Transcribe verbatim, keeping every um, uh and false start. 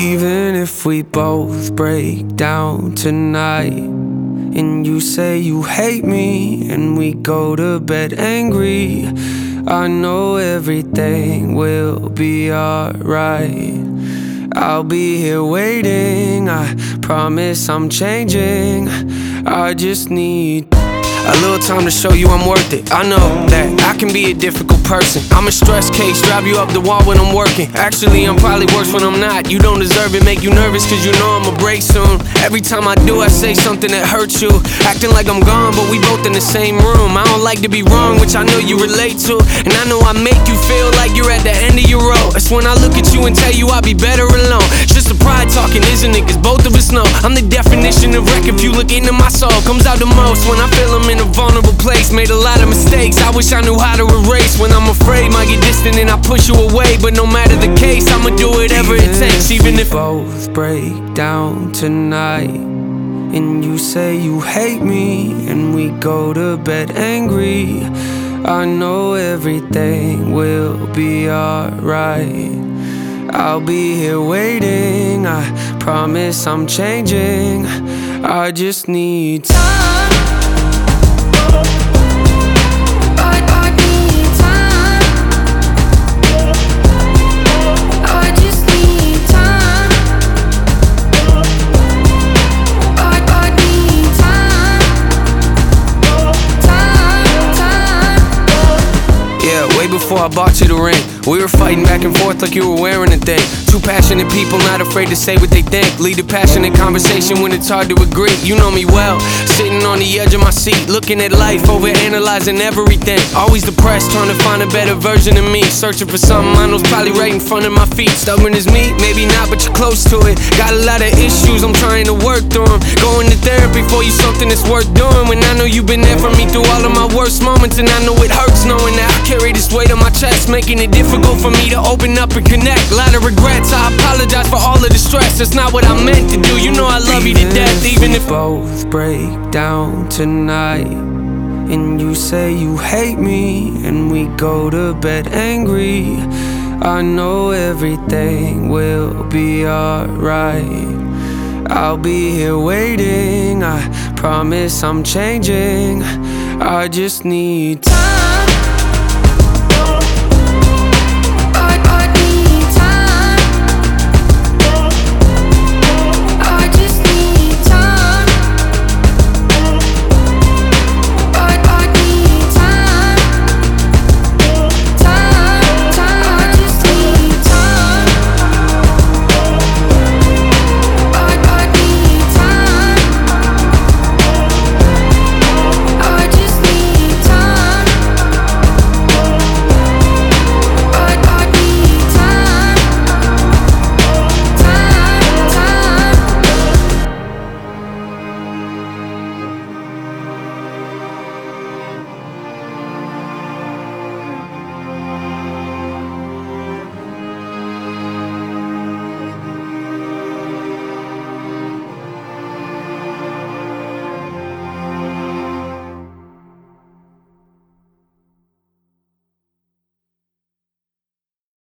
Even if we both break down tonight, and you say you hate me, and we go to bed angry, I know everything will be alright. I'll be here waiting, I promise I'm changing. I just need a little time to show you I'm worth it. I know that I can be a difficult person. I'm a stress case, drive you up the wall when I'm working. Actually, I'm probably worse when I'm not. You don't deserve it, make you nervous cause you know I'ma break soon. Every time I do, I say something that hurts you, acting like I'm gone, but we both in the same room. I don't like to be wrong, which I know you relate to, and I know I make you feel like you're at the end of your road. That's when I look at you and tell you I'll be better alone. It's just the pride talking, isn't it? Cause both of us know I'm the definition of wreck. If you look into my soul, comes out the most when I feel I'm in a vulnerable place. Made a lot of mistakes, I wish I knew how to erase. When I'm afraid, might get distant and I push you away. But no matter the case, I'ma do whatever it takes. Even if both break down tonight, and you say you hate me, and we go to bed angry, I know everything will be alright. I'll be here waiting, I promise I'm changing. I just need time. Before I bought you the ring, we were fighting back and forth like you were wearing a thing. Two passionate people not afraid to say what they think. Lead a passionate conversation when it's hard to agree. You know me well, sitting on the edge of my seat, looking at life, over analyzing everything. Always depressed, trying to find a better version of me, searching for something I know's probably right in front of my feet. Stubborn as me, maybe not, but you're close to it. Got a lot of issues, I'm trying to work through them. Going to therapy for you, something that's worth doing. When I know you've been there for me through all of my worst moments, and I know it hurts knowing that I carry this weight on my chest, making it difficult for me to open up and connect. A lot of regrets, I apologize for all of the stress. That's not what I meant to do, you know I love you to death. Even if both break down tonight, and you say you hate me, and we go to bed angry, I know everything will be alright. I'll be here waiting, I promise I'm changing. I just need time.